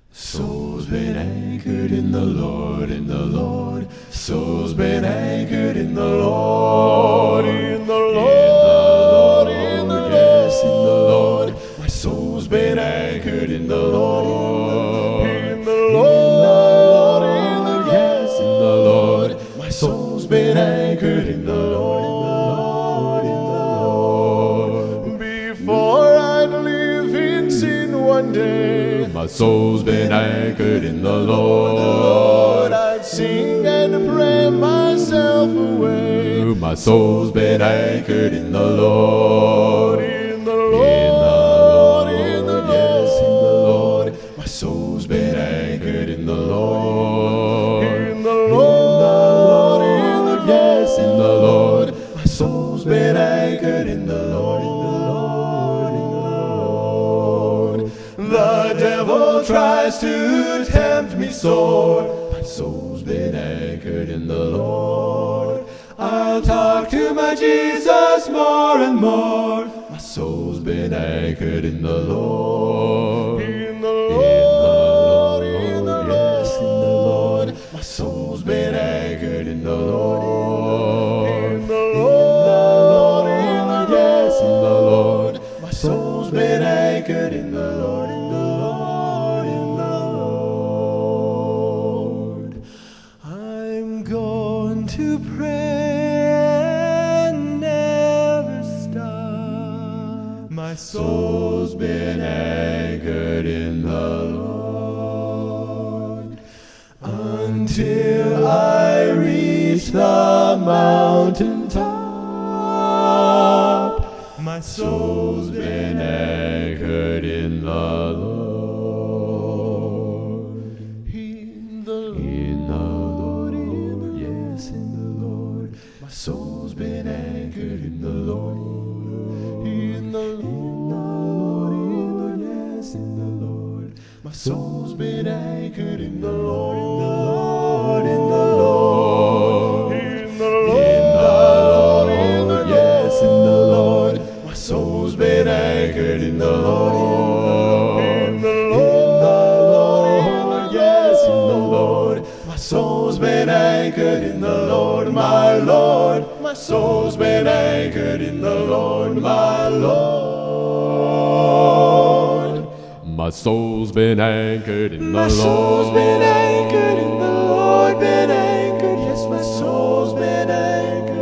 Soul's been anchored in the Lord, in the Lord. Soul's been anchored in the Lord, in the Lord, in the Lord. Yes, in the Lord. My soul's been anchored in the Lord, in the Lord, in the Lord. Yes, in the Lord. My soul's been anchored in the Lord, in the Lord. Before I'd live in sin one day, my soul's been anchored in the Lord. I'd sing and pray myself away. My soul's been anchored in the Lord. In the Lord, in the Lord, yes, in the Lord. My soul's been anchored in the Lord. In the Lord, in the yes, in the Lord. My soul's been anchored in the Lord. The devil tries to tempt me sore. My soul's been anchored in the Lord. I'll talk to my Jesus more and more. My soul's been anchored in the Lord. In the Lord, in the Lord, yes, in the Lord. My soul's been anchored in the Lord. In the Lord, in the yes, in the Lord. My soul's been anchored in the Lord. To pray and never stop. My soul's been anchored in the Lord until I reach the mountain top. My soul's been anchored in the Lord. In the Lord. My soul's been anchored in the Lord. In the Lord, in the yes, in the Lord. My soul's been anchored in the Lord. In the Lord, in the Lord, in the yes, in the Lord. My soul's been anchored in the Lord. In the Lord, in the yes, in the Lord. My soul's been anchored in the Lord, my Lord. My soul's been anchored in the Lord, my Lord. My soul's been anchored in the Lord. My soul's been anchored in the Lord, been anchored. Yes, my soul's been anchored.